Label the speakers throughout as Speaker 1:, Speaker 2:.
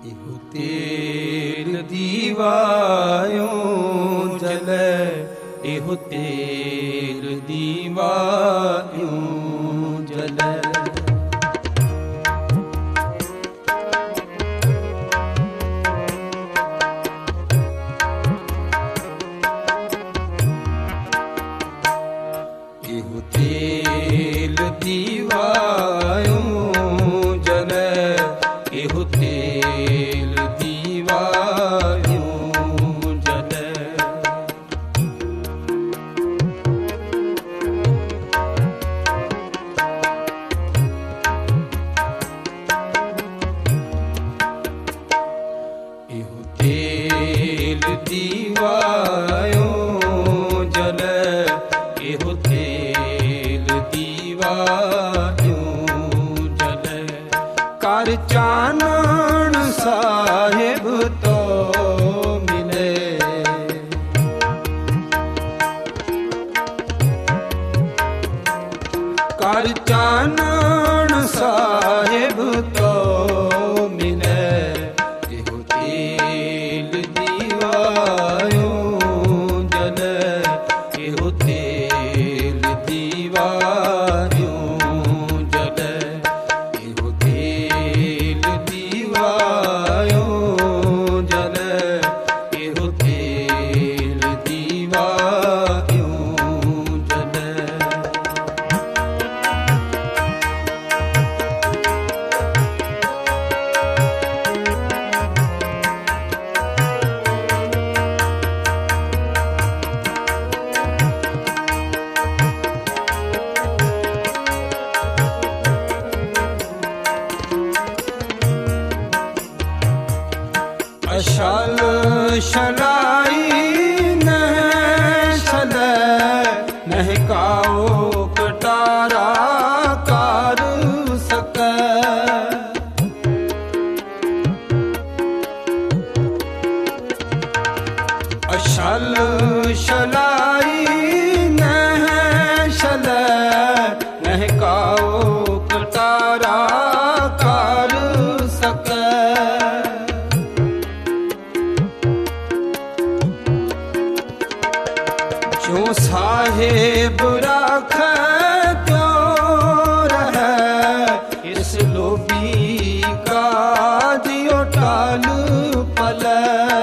Speaker 1: इहु तेल दीवायो जले, इहु तेल दीवायो जले। इहु तेल दीवायो जले, इहु तेल दीवायो जले। इहु तेल दीवायो जले, इहु तेल दीवायो जले। कर चानन साहिब तो मिले, कर चानन साहिब तो मिले। इहु तेल दीवायो जले, इहु तेल दीवायो जले। इहु तेल दीवायो जले, इहु तेल दीवायो जले। अशल शलाई नह शलै, नहकाओ कटारा कर सकै। अशल शलाई नह शलै, नहकाओ कटारा कर सकै। जो साहेब राखै त्यों रहै, इस लोभी का दियो टाल पलै।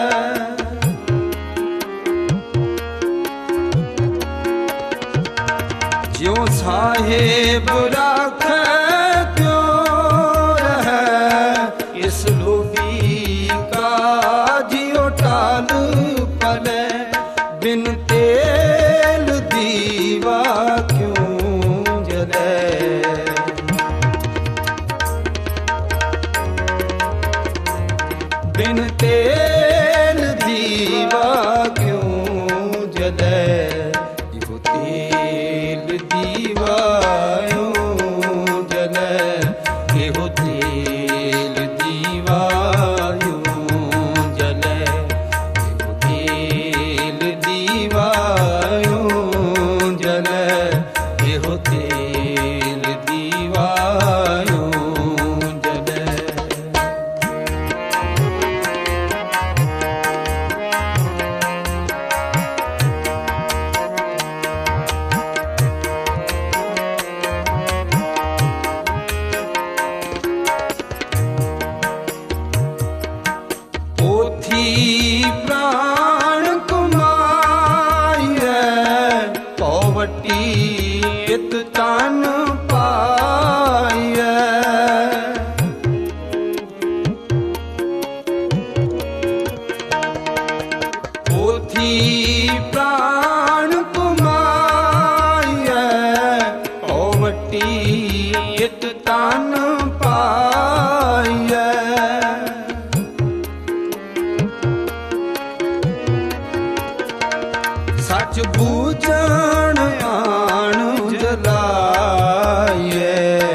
Speaker 1: जो साहेब राखै त्यों रहै, इस लोभी का दियो टाल पलै। बिन तेल दीवा क्यों जले, बिन तेल दीवा क्यों जले। इहु तेल दीवायो जले, इहु तेल दीवायो जले। इहु तेल दीवायो जले, इहु तेल दीवायो जले। पोथी प्राण कुमारियै, पौवटी इत तन पाइयै। पोथी प्राण कुमारियै, पौवटी इत तन पाइयै। सच बूझण आण जलाइए,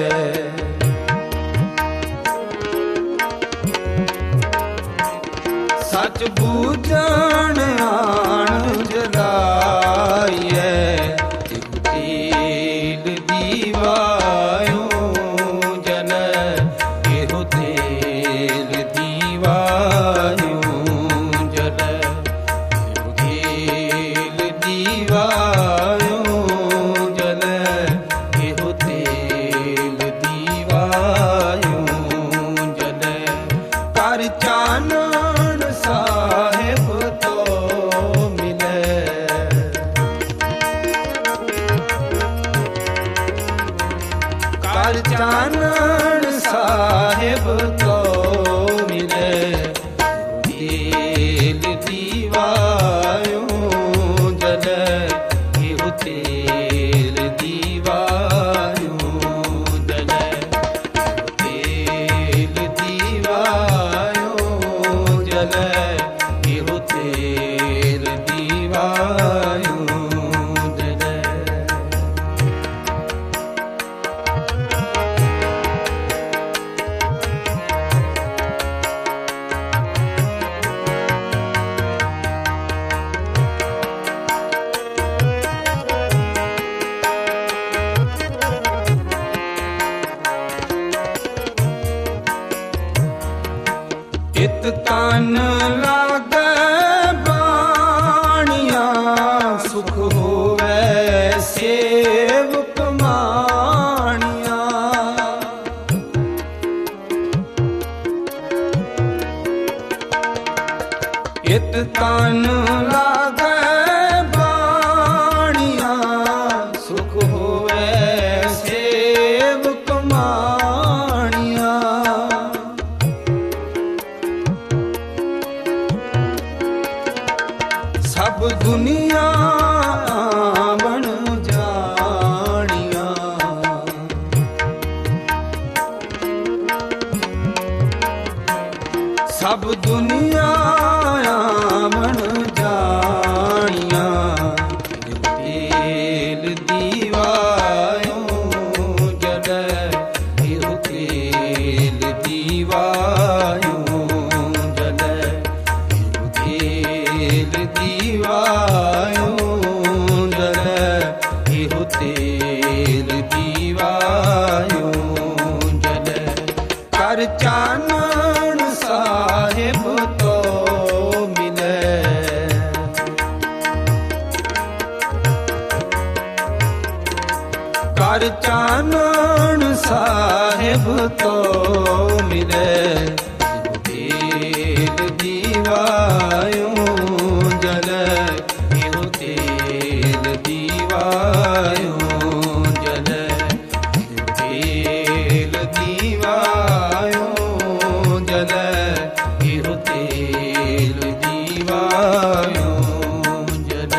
Speaker 1: सच बूझण आण जलाइए। इहु तेल दीवायो जले, इहु कर चानन साहिब को मिले तेल दीवायो जले इहु तेल दीवायो जले तेल दीवायो जले इहु तेल दीवायो इत तन लागे बाणिया सुख होवे सेवक माणिया इत तन लागे बाणिया सुख होवे सेवक माणिया सब दुनिया बन जानिया सब दुनिया बन जानिया तेल दीवायो जले इहु तेल दीवायो जले इहु तेल दीवायो जले इहु तेल दीवायो जले कर चानन साहिब तो मिले कर चानन साहिब तो मिले तेल दीवायो जले इहु तेल दीवायो जले इहु तेल दीवायो जले इहु तेल दीवायो जले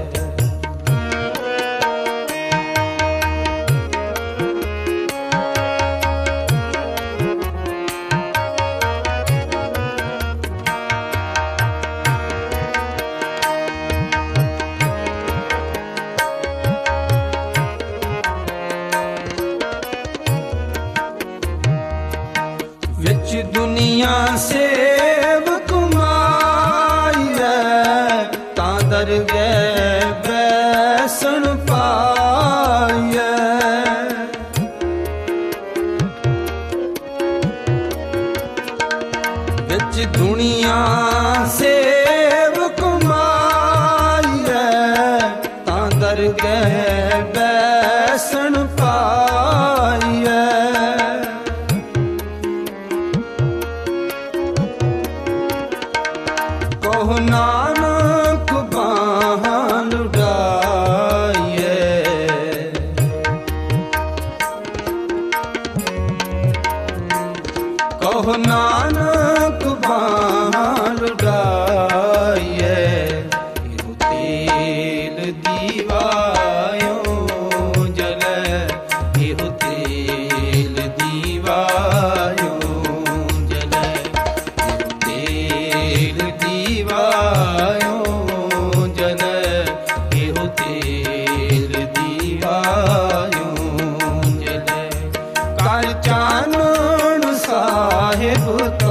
Speaker 1: विच दुनिया सेवक माईए तां दरगह बैसन पाईए विच दुनिया सेवक माईए तां दरगह बैसन पाईए कहो नानक बाहां लुटाइए कहो नानक बाहां लुटाइए इहु तेल दीवायो जले इहु तेल दीवायो जले इहु तेल दीवायो जले इहु तेल दीवायो जले कर चानन साहिब तो